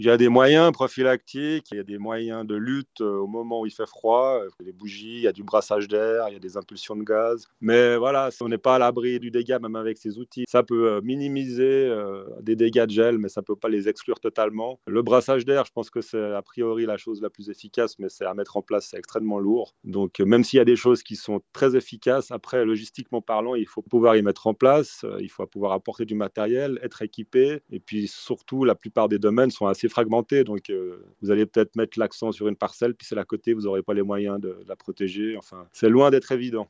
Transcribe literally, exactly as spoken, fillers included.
Il y a des moyens prophylactiques, il y a des moyens de lutte euh, au moment où il fait froid. Il y a des bougies, il y a du brassage d'air, il y a des impulsions de gaz. Mais voilà, on n'est pas à l'abri du dégât même avec ces outils. Ça peut euh, minimiser euh, des dégâts de gel, mais ça ne peut pas les exclure totalement. Le brassage d'air, je pense que c'est a priori la chose la plus efficace, mais c'est à mettre en place, c'est extrêmement lourd. Donc euh, même s'il y a des choses qui sont très efficaces, après, logistiquement parlant, il faut pouvoir y mettre en place, euh, il faut pouvoir apporter du matériel, être équipé. Et puis surtout, la plupart des domaines sont assez fragmentés. Donc euh, vous allez peut-être mettre l'accent sur une parcelle, puis c'est à côté, vous n'aurez pas les moyens de, de la protéger. Enfin, c'est loin d'être évident.